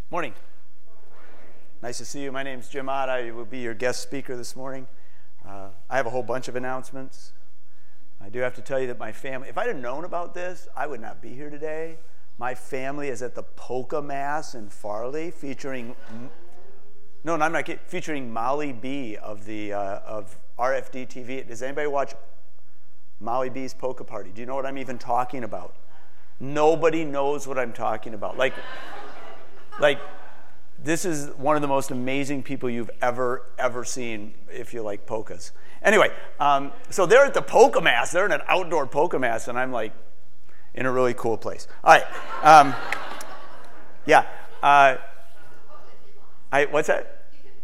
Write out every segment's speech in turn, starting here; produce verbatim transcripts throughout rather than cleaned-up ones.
Morning. Nice to see you. My name's Jim Ott. I will be your guest speaker this morning. Uh, I have a whole bunch of announcements. I do have to tell you that my family, if I'd have known about this, I would not be here today. My family is at the Polka Mass in Farley, featuring, no, no I'm not kidding, featuring Molly B of the uh, of R F D T V. Does anybody watch Molly B's Polka Party? Do you know what I'm even talking about? Nobody knows what I'm talking about. Like, like this is one of the most amazing people you've ever, ever seen if you like polkas. Anyway, um, so they're at the Polka Mass. They're in an outdoor Polka Mass, and I'm like in a really cool place. All right. Um, yeah. Uh, I what's that?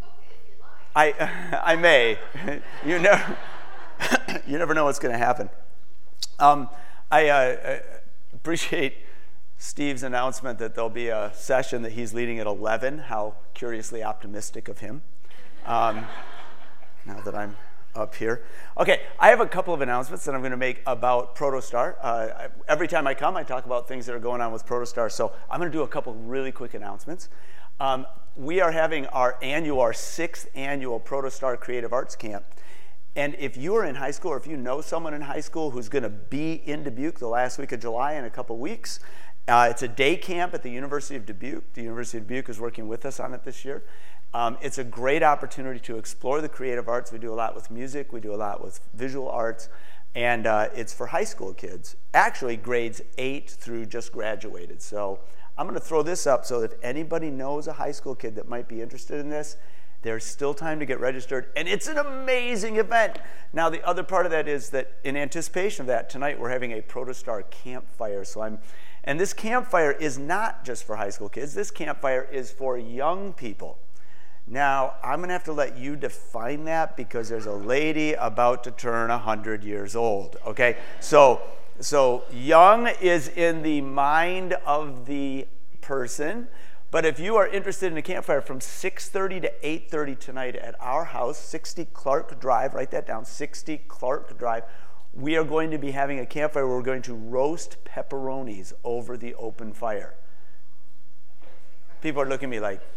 I I may. You never you never know what's going to happen. Um, I uh, appreciate Steve's announcement that there'll be a session that he's leading at eleven. How curiously optimistic of him. Um, now that I'm up here. Okay, I have a couple of announcements that I'm going to make about Protostar. Uh, every time I come, I talk about things that are going on with Protostar, so I'm going to do a couple really quick announcements. Um, we are having our annual, our sixth annual Protostar Creative Arts Camp. And if you are in high school, or if you know someone in high school who's going to be in Dubuque the last week of July in a couple weeks, uh, it's a day camp at the University of Dubuque. The University of Dubuque is working with us on it this year. Um, it's a great opportunity to explore the creative arts. We do a lot with music. We do a lot with visual arts. And uh, it's for high school kids, actually grades eight through just graduated. So I'm going to throw this up so that if anybody knows a high school kid that might be interested in this, there's still time to get registered. And it's an amazing event. Now, the other part of that is that in anticipation of that, tonight we're having a Protostar campfire. So I'm, and this campfire is not just for high school kids. This campfire is for young people. Now, I'm going to have to let you define that because there's a lady about to turn one hundred years old, okay? So, so young is in the mind of the person, but if you are interested in a campfire from six thirty to eight thirty tonight at our house, sixty Clark Drive, write that down, sixty Clark Drive, we are going to be having a campfire where we're going to roast pepperonis over the open fire. People are looking at me like,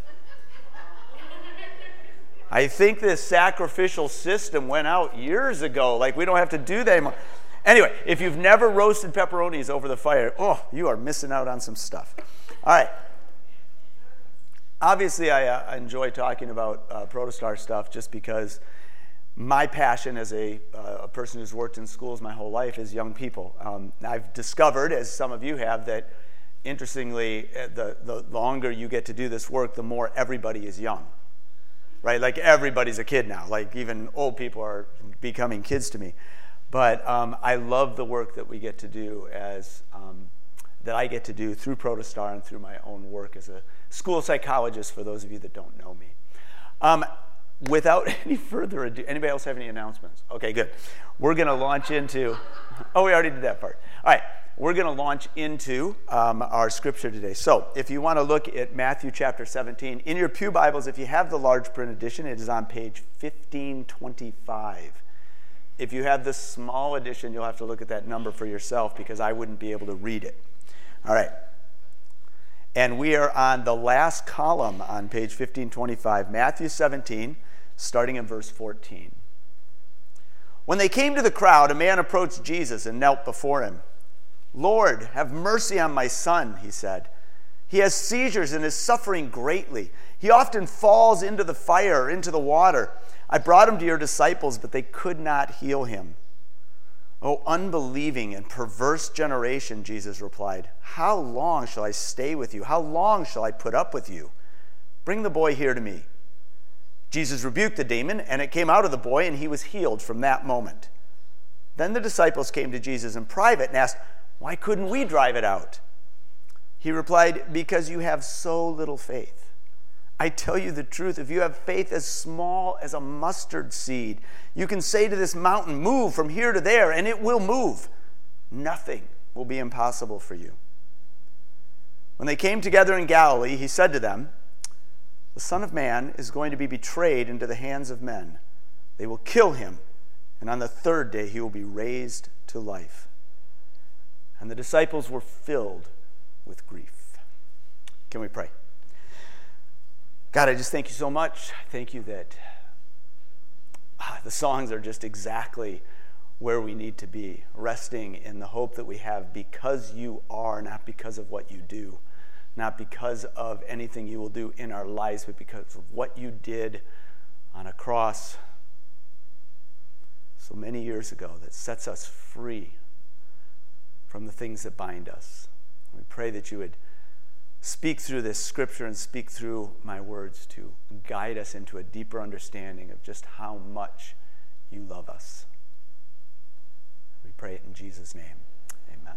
I think this sacrificial system went out years ago. Like, we don't have to do that anymore. Anyway, if you've never roasted pepperonis over the fire, oh, you are missing out on some stuff. All right. Obviously, I, uh, I enjoy talking about uh, Protostar stuff just because my passion as a, uh, a person who's worked in schools my whole life is young people. Um, I've discovered, as some of you have, that interestingly, the, the longer you get to do this work, the more everybody is young. Right, like everybody's a kid now. Like even old people are becoming kids to me. But um, I love the work that we get to do as um, that I get to do through Protostar and through my own work as a school psychologist. For those of you that don't know me, um, without any further ado, anybody else have any announcements? Okay, good. We're going to launch into. Oh, we already did that part. All right. We're going to launch into um, our scripture today. So if you want to look at Matthew chapter seventeen, in your pew Bibles, if you have the large print edition, it is on page fifteen twenty-five. If you have the small edition, you'll have to look at that number for yourself because I wouldn't be able to read it. All right. And we are on the last column on page fifteen twenty-five, Matthew seventeen, starting in verse fourteen. When they came to the crowd, a man approached Jesus and knelt before him. Lord, have mercy on my son, he said. He has seizures and is suffering greatly. He often falls into the fire or into the water. I brought him to your disciples, but they could not heal him. Oh, unbelieving and perverse generation, Jesus replied. How long shall I stay with you? How long shall I put up with you? Bring the boy here to me. Jesus rebuked the demon, and it came out of the boy, and he was healed from that moment. Then the disciples came to Jesus in private and asked, why couldn't we drive it out? He replied, because you have so little faith. I tell you the truth, if you have faith as small as a mustard seed, you can say to this mountain, move from here to there, and it will move. Nothing will be impossible for you. When they came together in Galilee, he said to them, the Son of Man is going to be betrayed into the hands of men. They will kill him, and on the third day he will be raised to life. And the disciples were filled with grief. Can we pray? God, I just thank you so much. I thank you that ah, the songs are just exactly where we need to be, resting in the hope that we have because you are, not because of what you do, not because of anything you will do in our lives, but because of what you did on a cross so many years ago that sets us free from the things that bind us. We pray that you would speak through this scripture and speak through my words to guide us into a deeper understanding of just how much you love us. We pray it in Jesus' name. Amen.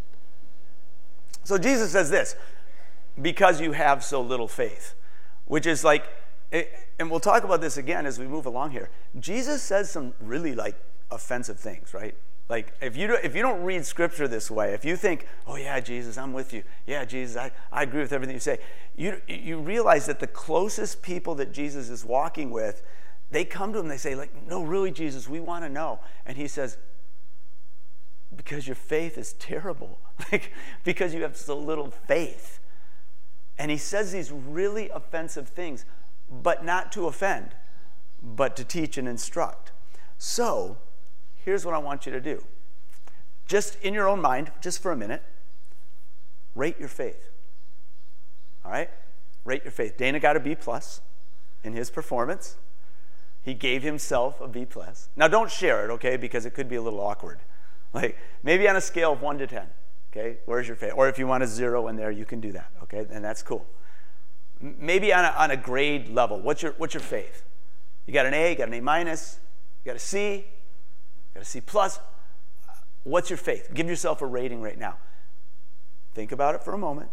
So Jesus says this, because you have so little faith, which is like, and we'll talk about this again as we move along here. Jesus says some really like offensive things, right? Like if you don't, if you don't read scripture this way, if you think, oh yeah, Jesus, I'm with you. Yeah, Jesus, I, I agree with everything you say. You, you realize that the closest people that Jesus is walking with, they come to him, they say like, no, really, Jesus, we want to know. And he says, because your faith is terrible. Like, because you have so little faith. And he says these really offensive things, but not to offend, but to teach and instruct. So, here's what I want you to do. Just in your own mind, just for a minute, rate your faith. All right? Rate your faith. Dana got a B plus in his performance. He gave himself a B plus. Now, don't share it, okay, because it could be a little awkward. Like, maybe on a scale of one to ten, okay, where's your faith? Or if you want a zero in there, you can do that, okay, and that's cool. Maybe on a, on a grade level, what's your, what's your faith? You got an A, you got an A minus, you got a C, you got a C plus. What's your faith? Give yourself a rating right now. Think about it for a moment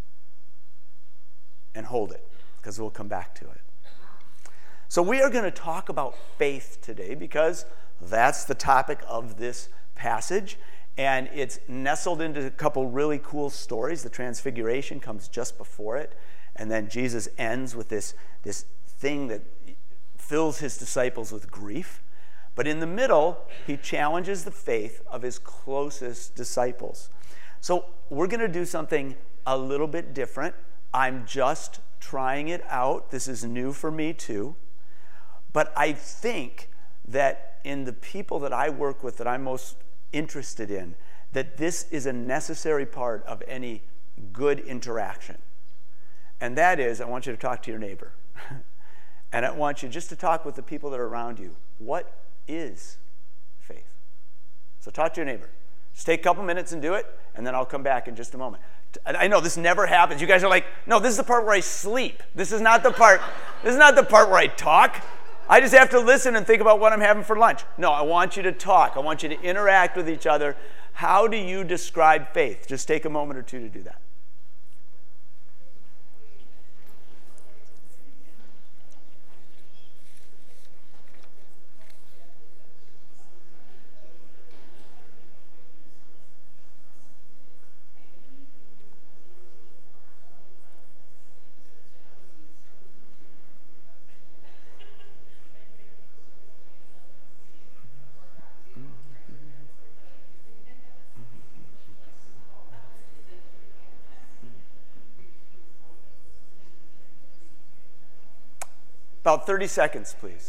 and hold it, because we'll come back to it. So we are going to talk about faith today because that's the topic of this passage, and it's nestled into a couple really cool stories. The Transfiguration comes just before it, and then Jesus ends with this, this thing that fills his disciples with grief. But in the middle, he challenges the faith of his closest disciples. So we're going to do something a little bit different. I'm just trying it out. This is new for me too. But I think that in the people that I work with that I'm most interested in, that this is a necessary part of any good interaction. And that is, I want you to talk to your neighbor. And I want you just to talk with the people that are around you. What is faith? So talk to your neighbor. Just take a couple minutes and do it, and then I'll come back in just a moment. I know this never happens. You guys are like, no, this is the part where I sleep. This is not the part, this is not the part where I talk. I just have to listen and think about what I'm having for lunch. No, I want you to talk. I want you to interact with each other. How do you describe faith? Just take a moment or two to do that. About thirty seconds, please.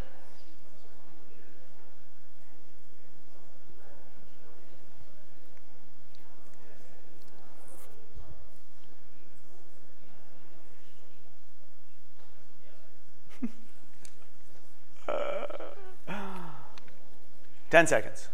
uh, Ten seconds.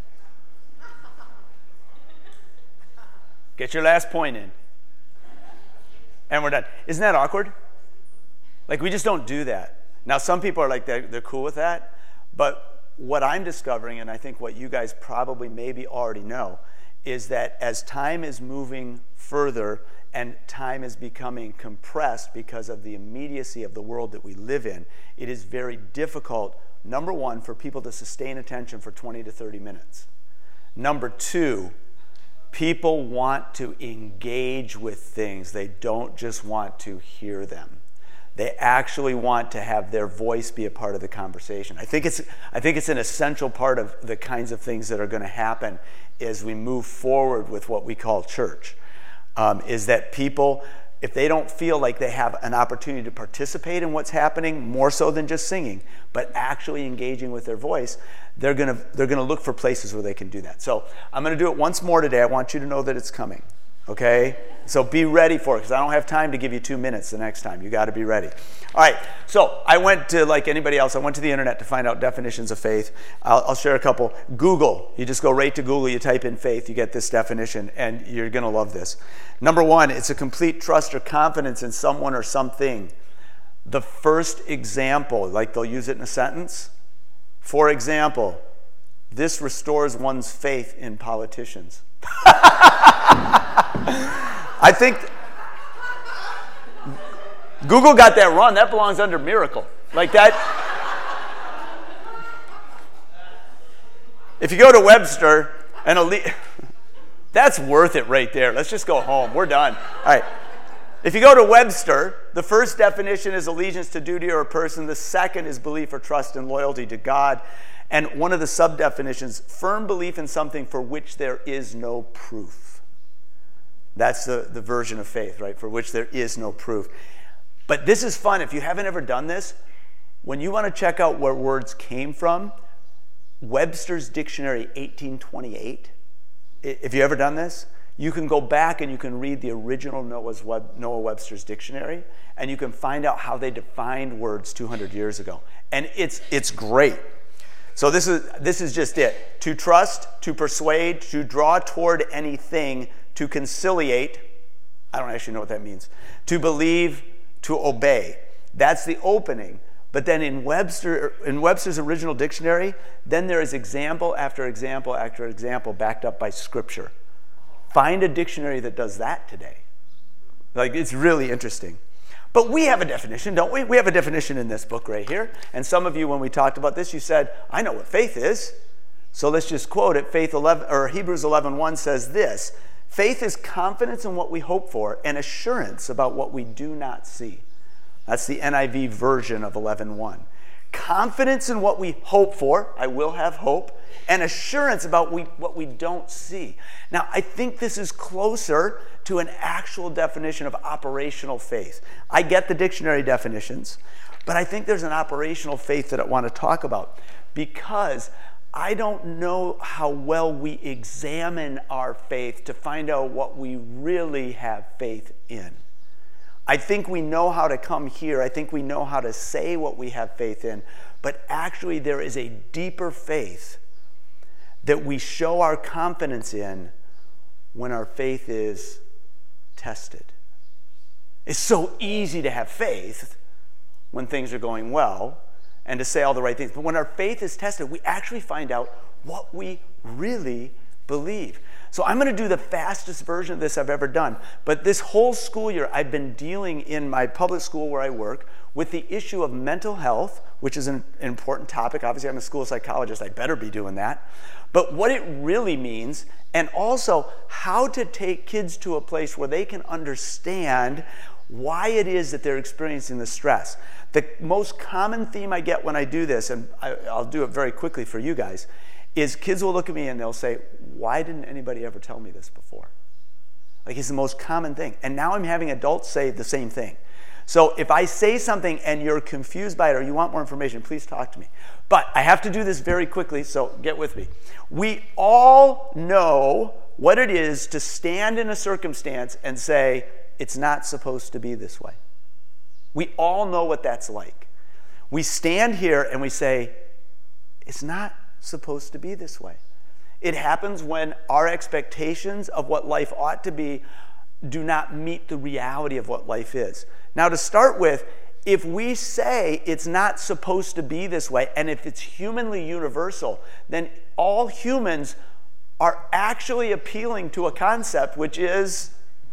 Get your last point in. And we're done. Isn't that awkward? Like, we just don't do that. Now, some people are like, they're, they're cool with that, but what I'm discovering, and I think what you guys probably maybe already know, is that as time is moving further and time is becoming compressed because of the immediacy of the world that we live in, it is very difficult, number one, for people to sustain attention for twenty to thirty minutes. Number two, people want to engage with things. They don't just want to hear them. They actually want to have their voice be a part of the conversation. I think it's, I think it's an essential part of the kinds of things that are going to happen as we move forward with what we call church, um, is that people if they don't feel like they have an opportunity to participate in what's happening, more so than just singing, but actually engaging with their voice, they're gonna they're gonna look for places where they can do that. So I'm gonna do it once more today. I want you to know that it's coming. Okay? So be ready for it, because I don't have time to give you two minutes the next time. You got to be ready. All right. So I went to, like anybody else, I went to the internet to find out definitions of faith. I'll, I'll share a couple. Google. You just go right to Google. You type in faith. You get this definition, and you're going to love this. Number one, it's a complete trust or confidence in someone or something. The first example, like they'll use it in a sentence. For example, this restores one's faith in politicians. I think Google got that wrong. That belongs under miracle. Like that. If you go to Webster and elite, that's worth it right there. Let's just go home. We're done. All right. If you go to Webster, the first definition is allegiance to duty or a person. The second is belief or trust and loyalty to God. And one of the sub-definitions, firm belief in something for which there is no proof. That's the, the version of faith, right? For which there is no proof. But this is fun. If you haven't ever done this, when you want to check out where words came from, Webster's Dictionary eighteen twenty-eight, if you've ever done this, you can go back and you can read the original Noah's Web, Noah Webster's Dictionary, and you can find out how they defined words two hundred years ago. And it's it's great. So this is this is just it. To trust, to persuade, to draw toward anything, to conciliate. I don't actually know what that means. To believe, to obey. That's the opening. But then in Webster in Webster's original dictionary, then there is example after example after example backed up by Scripture. Find a dictionary that does that today. Like, it's really interesting. But we have a definition, don't we? We have a definition in this book right here. And some of you, when we talked about this, you said, I know what faith is. So let's just quote it. Faith eleven, or Hebrews eleven one says this: faith is confidence in what we hope for and assurance about what we do not see. That's the N I V version of eleven one. Confidence in what we hope for, I will have hope, and assurance about we, what we don't see. Now, I think this is closer to an actual definition of operational faith. I get the dictionary definitions, but I think there's an operational faith that I want to talk about, because I don't know how well we examine our faith to find out what we really have faith in. I think we know how to come here. I think we know how to say what we have faith in. But actually, there is a deeper faith that we show our confidence in when our faith is tested. It's so easy to have faith when things are going well and to say all the right things. But when our faith is tested, we actually find out what we really believe. So I'm going to do the fastest version of this I've ever done. But this whole school year, I've been dealing in my public school where I work with the issue of mental health, which is an important topic. Obviously, I'm a school psychologist. I better be doing that. But what it really means, and also how to take kids to a place where they can understand why it is that they're experiencing the stress. The most common theme I get when I do this, and I, I'll do it very quickly for you guys, is kids will look at me and they'll say, why didn't anybody ever tell me this before? Like, it's the most common thing. And now I'm having adults say the same thing. So if I say something and you're confused by it or you want more information, please talk to me. But I have to do this very quickly, so get with me. We all know what it is to stand in a circumstance and say, it's not supposed to be this way. We all know what that's like. We stand here and we say, it's not supposed to be this way. It happens when our expectations of what life ought to be do not meet the reality of what life is. Now, to start with, if we say it's not supposed to be this way, and if it's humanly universal, then all humans are actually appealing to a concept, which is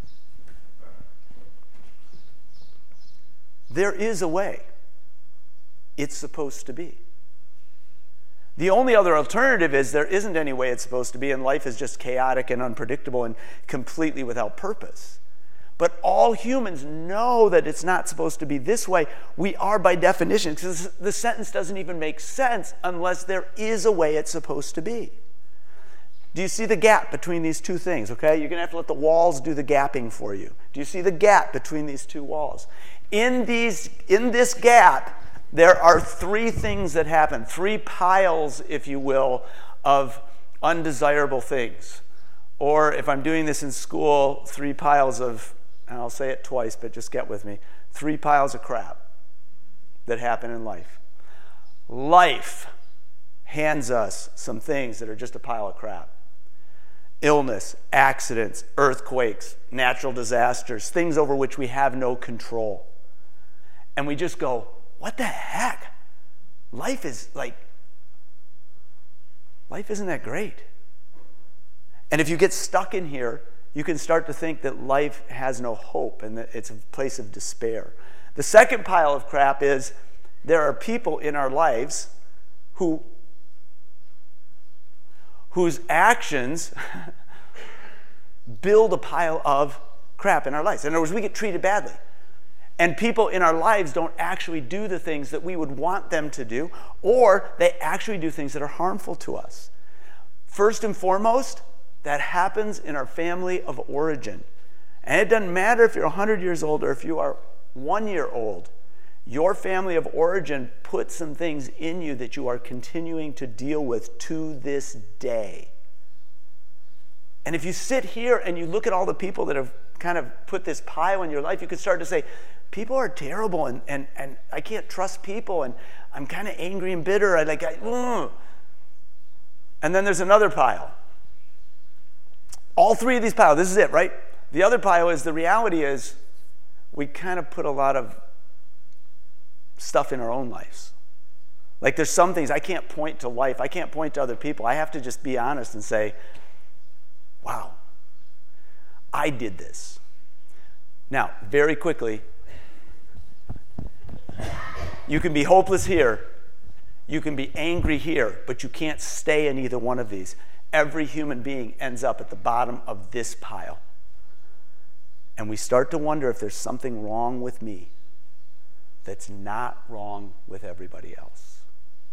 there is a way it's supposed to be. The only other alternative is there isn't any way it's supposed to be, and life is just chaotic and unpredictable and completely without purpose. But all humans know that it's not supposed to be this way. We are by definition, because the sentence doesn't even make sense unless there is a way it's supposed to be. Do you see the gap between these two things, okay? You're going to have to let the walls do the gapping for you. Do you see the gap between these two walls? In these, in this gap, there are three things that happen, three piles, if you will, of undesirable things. Or if I'm doing this in school, three piles of, and I'll say it twice, but just get with me, three piles of crap that happen in life. Life hands us some things that are just a pile of crap. Illness, accidents, earthquakes, natural disasters, things over which we have no control. And we just go, what the heck? Life is like, life isn't that great. And if you get stuck in here, you can start to think that life has no hope and that it's a place of despair. The second pile of crap is there are people in our lives who whose actions build a pile of crap in our lives. In other words, we get treated badly. And people in our lives don't actually do the things that we would want them to do, or they actually do things that are harmful to us. First and foremost, that happens in our family of origin. And it doesn't matter if you're one hundred years old or if you are one year old. Your family of origin put some things in you that you are continuing to deal with to this day. And if you sit here and you look at all the people that have kind of put this pile in your life, you could start to say, people are terrible, and, and, and I can't trust people, and I'm kind of angry and bitter. I like, I, ugh. And then there's another pile. All three of these piles, this is it, right? The other pile is, the reality is, we kind of put a lot of stuff in our own lives. Like there's some things I can't point to life. I can't point to other people. I have to just be honest and say, wow, I did this. Now, very quickly, you can be hopeless here. You can be angry here, but you can't stay in either one of these. Every human being ends up at the bottom of this pile. And we start to wonder if there's something wrong with me that's not wrong with everybody else.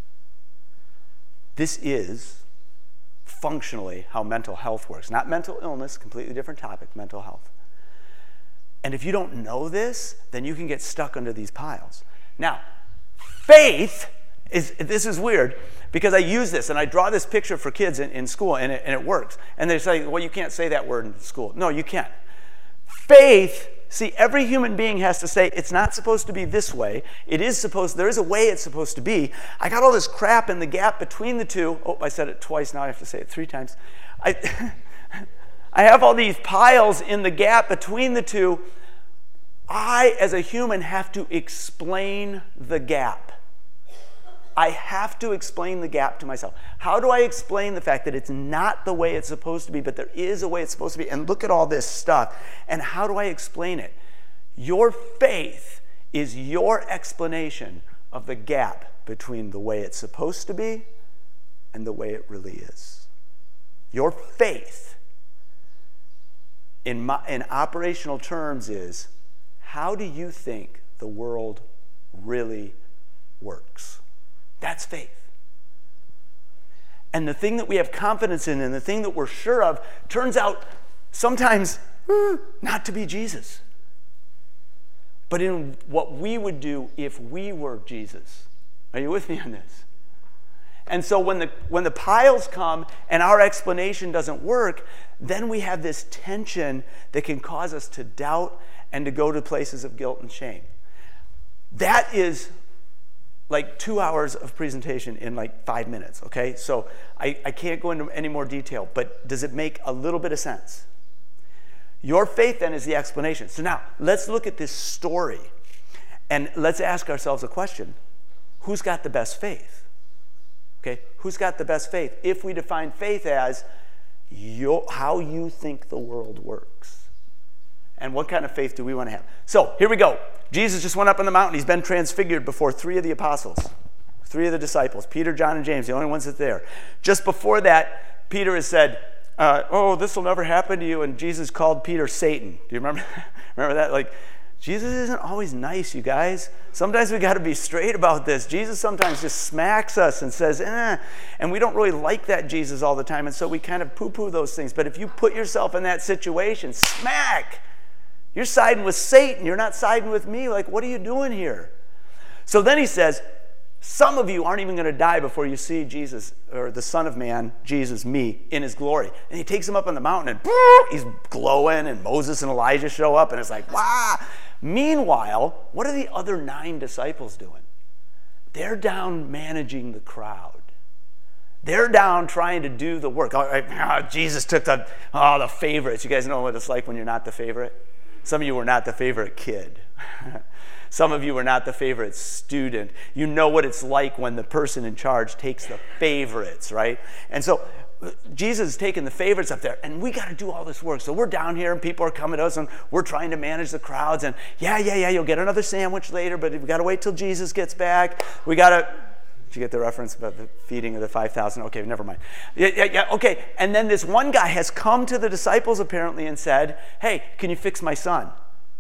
This is functionally how mental health works. Not mental illness, completely different topic, mental health. And if you don't know this, then you can get stuck under these piles. Now, faith is, this is weird, because I use this and I draw this picture for kids in, in school, and it, and it works. And they say, well, you can't say that word in school. No, you can't. Faith, see, every human being has to say, it's not supposed to be this way. It is supposed, there is a way it's supposed to be. I got all this crap in the gap between the two. Oh, I said it twice, now I have to say it three times. I, I have all these piles in the gap between the two. I, as a human, have to explain the gap. I have to explain the gap to myself. How do I explain the fact that it's not the way it's supposed to be, but there is a way it's supposed to be? And look at all this stuff. And how do I explain it? Your faith is your explanation of the gap between the way it's supposed to be and the way it really is. Your faith, in, my, in operational terms, is how do you think the world really works? That's faith. And the thing that we have confidence in and the thing that we're sure of turns out sometimes eh, not to be Jesus, but in what we would do if we were Jesus. Are you with me on this? And so when the, when the piles come and our explanation doesn't work, then we have this tension that can cause us to doubt and to go to places of guilt and shame. That is like two hours of presentation in like five minutes, okay? So I, I can't go into any more detail, but does it make a little bit of sense? Your faith then is the explanation. So now, let's look at this story, and let's ask ourselves a question. Who's got the best faith? Okay, who's got the best faith? If we define faith as your, how you think the world works. And what kind of faith do we want to have? So, here we go. Jesus just went up on the mountain. He's been transfigured before three of the apostles, three of the disciples, Peter, John, and James, the only ones that are there. Just before that, Peter has said, uh, oh, this will never happen to you. And Jesus called Peter Satan. Do you remember, remember that? Like, Jesus isn't always nice, you guys. Sometimes we got to be straight about this. Jesus sometimes just smacks us and says, eh, and we don't really like that Jesus all the time, and so we kind of poo-poo those things. But if you put yourself in that situation, smack, you're siding with Satan. You're not siding with me. Like, what are you doing here? So then he says, some of you aren't even going to die before you see Jesus, or the Son of Man, Jesus, me, in his glory. And he takes him up on the mountain, and he's glowing, and Moses and Elijah show up, and it's like, wow. Meanwhile, what are the other nine disciples doing? They're down managing the crowd. They're down trying to do the work. Oh, Jesus took the, oh, the favorites. You guys know what it's like when you're not the favorite? Some of you were not the favorite kid. Some of you were not the favorite student. You know what it's like when the person in charge takes the favorites, right? And so Jesus is taking the favorites up there, and we got to do all this work. So we're down here, and people are coming to us, and we're trying to manage the crowds. And yeah, yeah, yeah, you'll get another sandwich later, but we got to wait till Jesus gets back. We got to. Did you get the reference about the feeding of the five thousand? Okay, never mind. Yeah, yeah, yeah, okay. And then this one guy has come to the disciples apparently and said, hey, can you fix my son?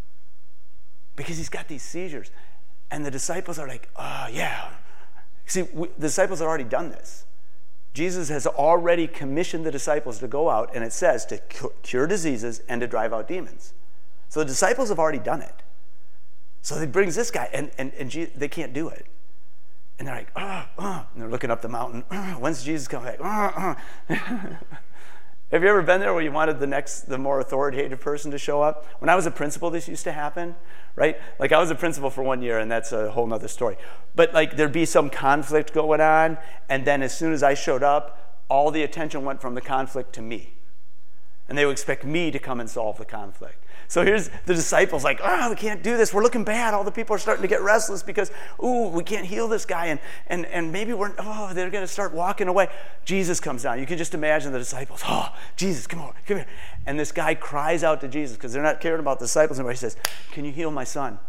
Because he's got these seizures. And the disciples are like, oh, yeah. See, we, the disciples have already done this. Jesus has already commissioned the disciples to go out, and it says to cure diseases and to drive out demons. So the disciples have already done it. So he brings this guy, and, and, and Jesus, they can't do it. And they're like, oh, oh. And they're looking up the mountain. Oh, when's Jesus coming back? Oh, oh. Have you ever been there where you wanted the next, the more authoritative person to show up? When I was a principal, this used to happen, right? Like I was a principal for one year, and that's a whole nother story. But like there'd be some conflict going on, and then as soon as I showed up, all the attention went from the conflict to me. And they would expect me to come and solve the conflict. So here's the disciples like, oh, we can't do this. We're looking bad. All the people are starting to get restless because, ooh, we can't heal this guy. And and and maybe we're, oh, they're going to start walking away. Jesus comes down. You can just imagine the disciples, oh, Jesus, come over, come here. And this guy cries out to Jesus because they're not caring about the disciples anymore. He says, can you heal my son?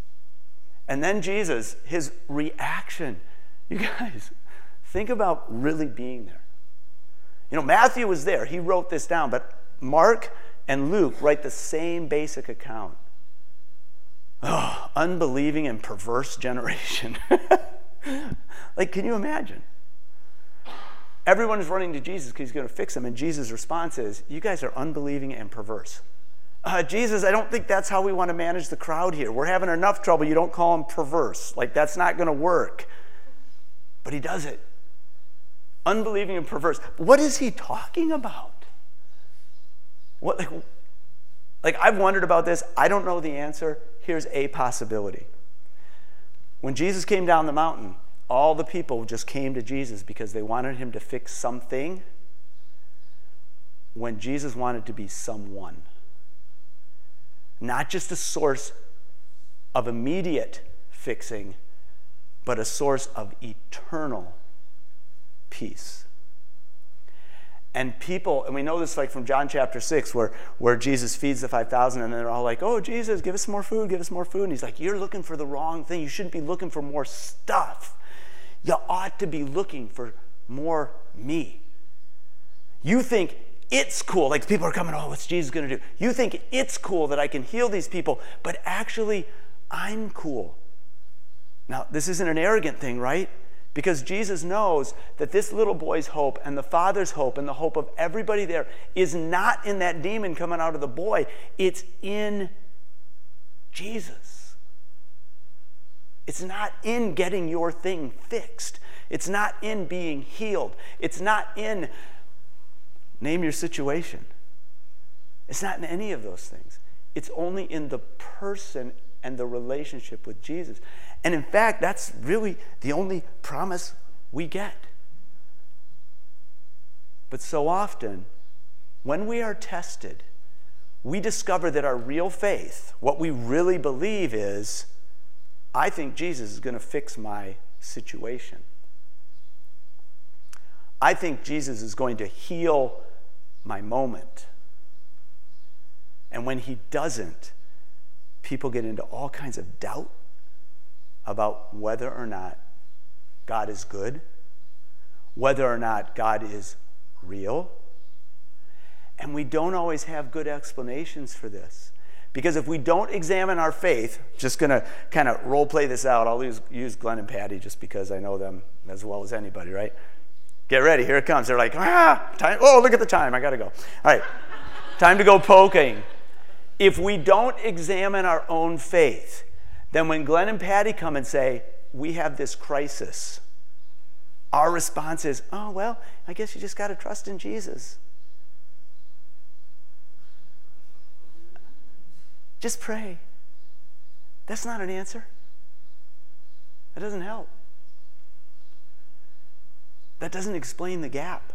And then Jesus, his reaction, you guys, think about really being there. You know, Matthew was there. He wrote this down, but Mark and Luke write the same basic account. Oh, unbelieving and perverse generation. Like, can you imagine? Everyone is running to Jesus because he's going to fix them, and Jesus' response is, you guys are unbelieving and perverse. Uh, Jesus, I don't think that's how we want to manage the crowd here. We're having enough trouble. You don't call them perverse. Like, that's not going to work. But he does it. Unbelieving and perverse. What is he talking about? What, like, like, I've wondered about this. I don't know the answer. Here's a possibility. When Jesus came down the mountain, all the people just came to Jesus because they wanted him to fix something when Jesus wanted to be someone. Not just a source of immediate fixing, but a source of eternal peace. And people, and we know this like from John chapter six, where, where Jesus feeds the five thousand, and they're all like, oh, Jesus, give us more food, give us more food. And he's like, you're looking for the wrong thing. You shouldn't be looking for more stuff. You ought to be looking for more me. You think it's cool, like people are coming, oh, what's Jesus going to do? You think it's cool that I can heal these people, but actually, I'm cool. Now, this isn't an arrogant thing, right? Because Jesus knows that this little boy's hope and the Father's hope and the hope of everybody there is not in that demon coming out of the boy. It's in Jesus. It's not in getting your thing fixed. It's not in being healed. It's not in, name your situation. It's not in any of those things. It's only in the person and the relationship with Jesus. And in fact, that's really the only promise we get. But so often, when we are tested, we discover that our real faith, what we really believe is, I think Jesus is going to fix my situation. I think Jesus is going to heal my moment. And when he doesn't, people get into all kinds of doubt about whether or not God is good, whether or not God is real. And we don't always have good explanations for this. Because if we don't examine our faith, just going to kind of role play this out. I'll use, use Glenn and Patty just because I know them as well as anybody, right? Get ready. Here it comes. They're like, ah, time. Oh, look at the time. I got to go. All right. Time to go poking. If we don't examine our own faith, then when Glenn and Patty come and say, we have this crisis, our response is, oh, well, I guess you just got to trust in Jesus. Just pray. That's not an answer. That doesn't help. That doesn't explain the gap.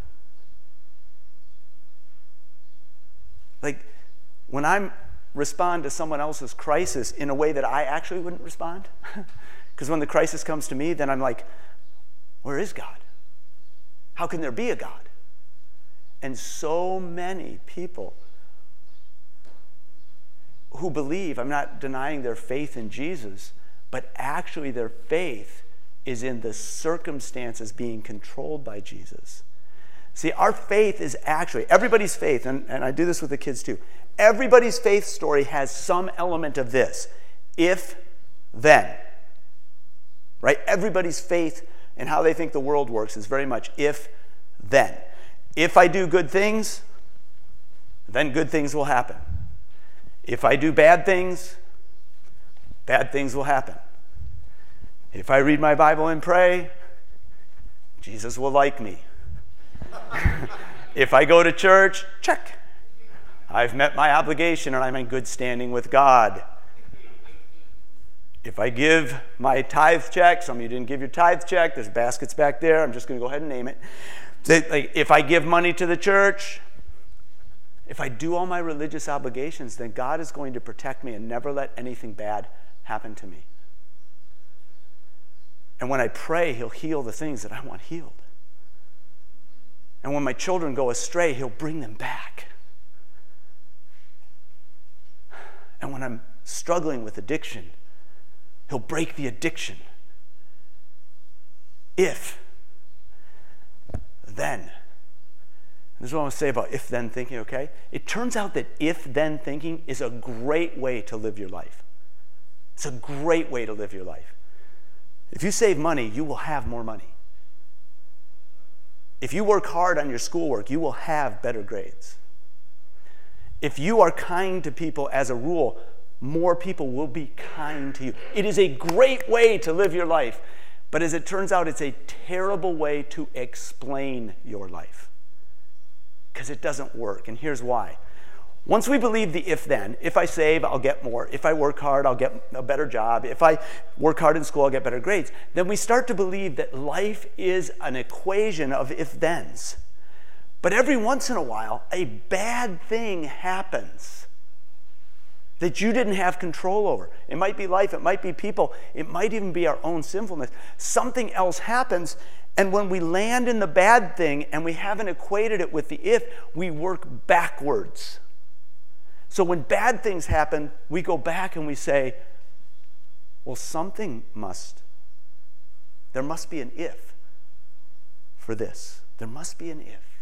Like, when I respond to someone else's crisis in a way that I actually wouldn't respond, because when the crisis comes to me, then I'm like, where is God? How can there be a God? And so many people who believe, I'm not denying their faith in Jesus, but actually their faith is in the circumstances being controlled by Jesus. See, our faith is actually, everybody's faith, and, and I do this with the kids too, everybody's faith story has some element of this. If, then. Right? Everybody's faith and how they think the world works is very much if, then. If I do good things, then good things will happen. If I do bad things, bad things will happen. If I read my Bible and pray, Jesus will like me. If I go to church, check. I've met my obligation and I'm in good standing with God. If I give my tithe check, some of you didn't give your tithe check, there's baskets back there, I'm just going to go ahead and name it. If I give money to the church, if I do all my religious obligations, then God is going to protect me and never let anything bad happen to me. And when I pray, he'll heal the things that I want healed. And when my children go astray, he'll bring them back. And when I'm struggling with addiction, he'll break the addiction. If, then. This is what I want to say about if-then thinking, okay? It turns out that if-then thinking is a great way to live your life. It's a great way to live your life. If you save money, you will have more money. If you work hard on your schoolwork, you will have better grades. If you are kind to people as a rule, more people will be kind to you. It is a great way to live your life. But as it turns out, it's a terrible way to explain your life. Because it doesn't work. And here's why. Once we believe the if-then, if I save, I'll get more. If I work hard, I'll get a better job. If I work hard in school, I'll get better grades. Then we start to believe that life is an equation of if-thens. But every once in a while, a bad thing happens that you didn't have control over. It might be life, it might be people, it might even be our own sinfulness. Something else happens, and when we land in the bad thing and we haven't equated it with the if, we work backwards. So when bad things happen, we go back and we say, well, something must, there must be an if for this. There must be an if.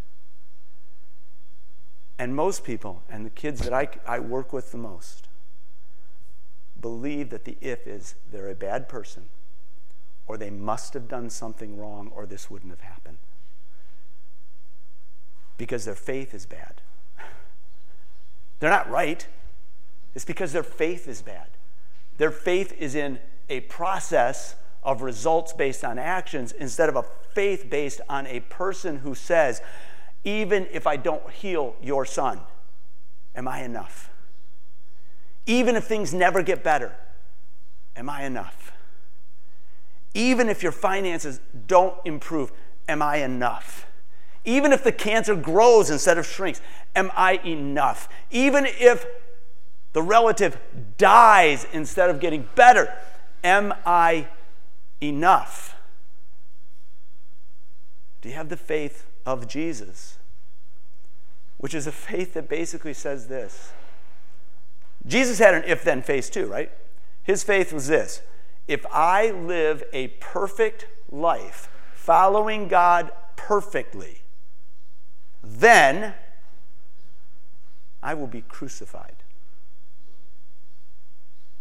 And most people, and the kids that I, I work with the most, believe that the if is they're a bad person, or they must have done something wrong, or this wouldn't have happened. Because their faith is bad. They're not right. It's because their faith is bad. Their faith is in a process of results based on actions instead of a faith based on a person who says, even if I don't heal your son, am I enough? Even if things never get better, am I enough? Even if your finances don't improve, am I enough? Even if the cancer grows instead of shrinks, am I enough? Even if the relative dies instead of getting better, am I enough? Do you have the faith of Jesus? Which is a faith that basically says this. Jesus had an if-then faith too, right? His faith was this. If I live a perfect life, following God perfectly, then I will be crucified.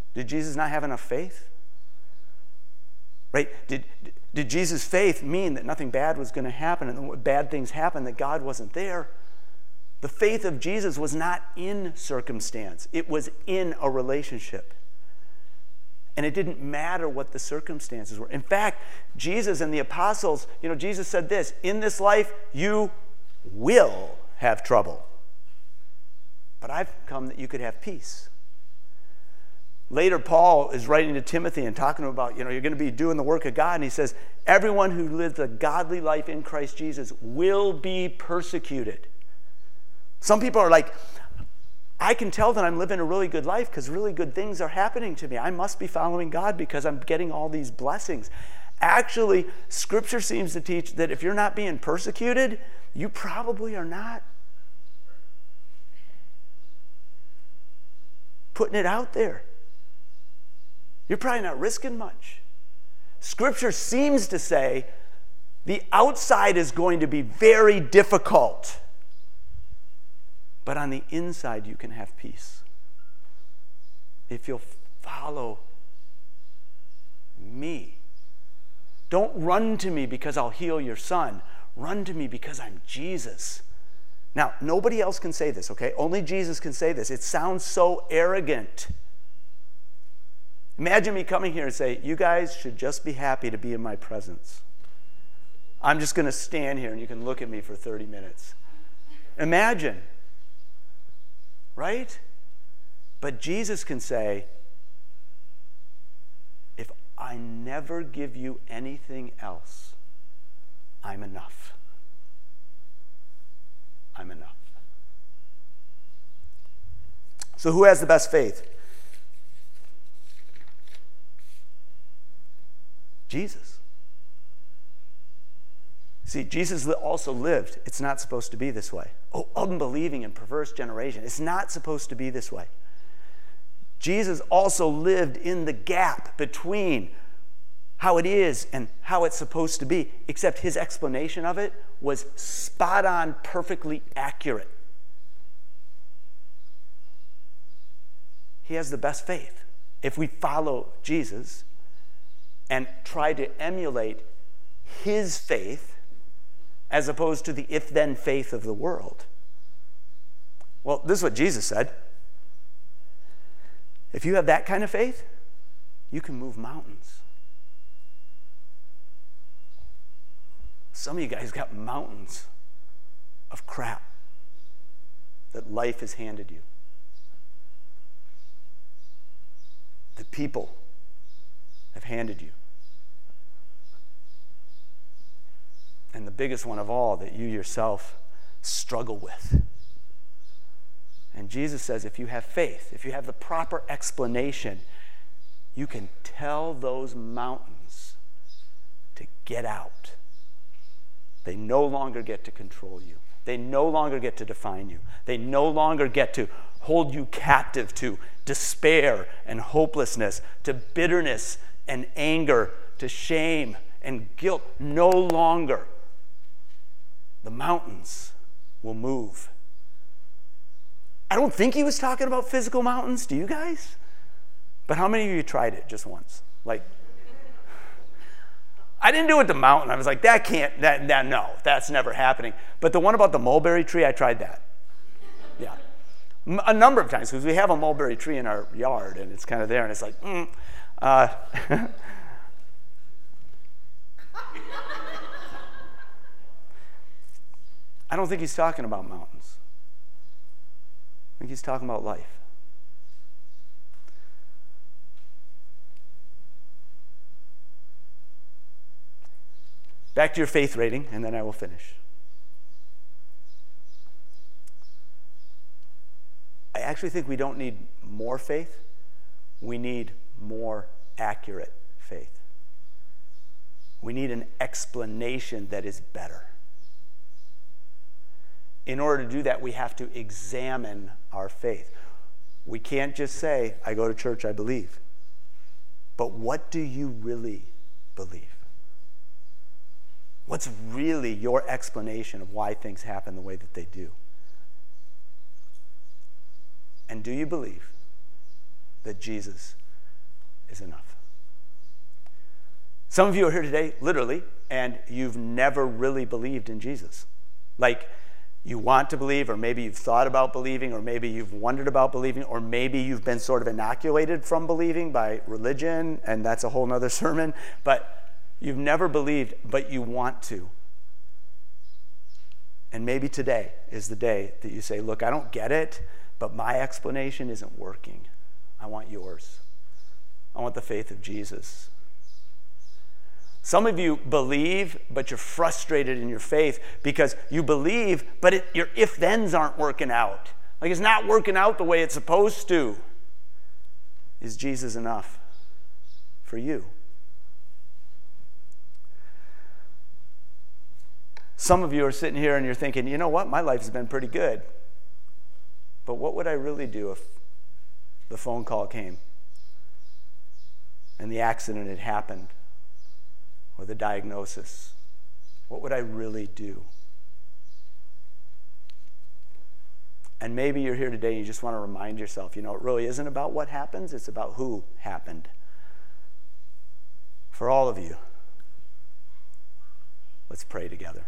Did Jesus not have enough faith? Right? Did, did Jesus' faith mean that nothing bad was going to happen and when bad things happened, that God wasn't there? The faith of Jesus was not in circumstance. It was in a relationship. And it didn't matter what the circumstances were. In fact, Jesus and the apostles, you know, Jesus said this, in this life you will have trouble. But I've come that you could have peace. Later, Paul is writing to Timothy and talking about, you know, you're going to be doing the work of God. And he says, everyone who lives a godly life in Christ Jesus will be persecuted. Some people are like, I can tell that I'm living a really good life because really good things are happening to me. I must be following God because I'm getting all these blessings. Actually, Scripture seems to teach that if you're not being persecuted, you probably are not putting it out there. You're probably not risking much. Scripture seems to say the outside is going to be very difficult, but on the inside you can have peace. If you'll follow me. Don't run to me because I'll heal your son. Run to me because I'm Jesus. Now, nobody else can say this, okay? Only Jesus can say this. It sounds so arrogant. Imagine me coming here and say, you guys should just be happy to be in my presence. I'm just going to stand here and you can look at me for thirty minutes. Imagine. Right? But Jesus can say, if I never give you anything else, I'm enough. I'm enough. So who has the best faith? Jesus. See, Jesus also lived. It's not supposed to be this way. Oh, unbelieving and perverse generation. It's not supposed to be this way. Jesus also lived in the gap between how it is and how it's supposed to be, except his explanation of it was spot on, perfectly accurate. He has the best faith. If we follow Jesus and try to emulate his faith as opposed to the if-then faith of the world. Well, this is what Jesus said. If you have that kind of faith, you can move mountains. Some of you guys got mountains of crap that life has handed you. That people have handed you. And the biggest one of all that you yourself struggle with. And Jesus says if you have faith, if you have the proper explanation, you can tell those mountains to get out. They no longer get to control you. They no longer get to define you. They no longer get to hold you captive to despair and hopelessness, to bitterness and anger, to shame and guilt. No longer. The mountains will move. I don't think he was talking about physical mountains. Do you guys? But how many of you tried it just once? Like, I didn't do it with the mountain. I was like, that can't, that, that no, that's never happening. But the one about the mulberry tree, I tried that. Yeah. A number of times, because we have a mulberry tree in our yard, and it's kind of there, and it's like, mm. Uh, I don't think he's talking about mountains. I think he's talking about life. Back to your faith rating, and then I will finish. I actually think we don't need more faith. We need more accurate faith. We need an explanation that is better. In order to do that, we have to examine our faith. We can't just say, I go to church, I believe. But what do you really believe? What's really your explanation of why things happen the way that they do? And do you believe that Jesus is enough. Some of you are here today, literally, and you've never really believed in Jesus. Like, you want to believe, or maybe you've thought about believing, or maybe you've wondered about believing, or maybe you've been sort of inoculated from believing by religion, and that's a whole nother sermon, but you've never believed, but you want to. And maybe today is the day that you say, look, I don't get it, but my explanation isn't working. I want yours. I want the faith of Jesus. Some of you believe, but you're frustrated in your faith because you believe, but it, your if-thens aren't working out. Like, it's not working out the way it's supposed to. Is Jesus enough for you? Some of you are sitting here and you're thinking, you know what, my life has been pretty good. But what would I really do if the phone call came and the accident had happened? Or the diagnosis? What would I really do? And maybe you're here today and you just want to remind yourself, you know, it really isn't about what happens, it's about who happened. For all of you, let's pray together.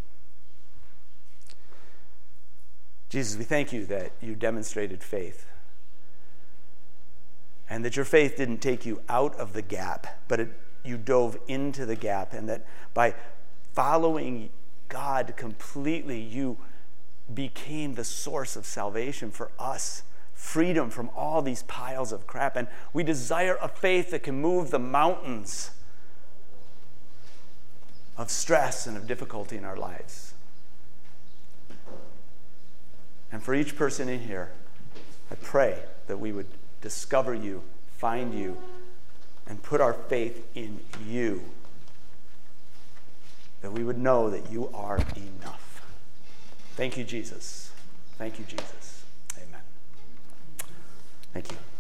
Jesus, we thank you that you demonstrated faith. And that your faith didn't take you out of the gap, but it you dove into the gap, and that by following God completely, you became the source of salvation for us, freedom from all these piles of crap. And we desire a faith that can move the mountains of stress and of difficulty in our lives. And for each person in here, I pray that we would discover you, find you, and put our faith in you, that we would know that you are enough. Thank you, Jesus. Thank you, Jesus. Amen. Thank you.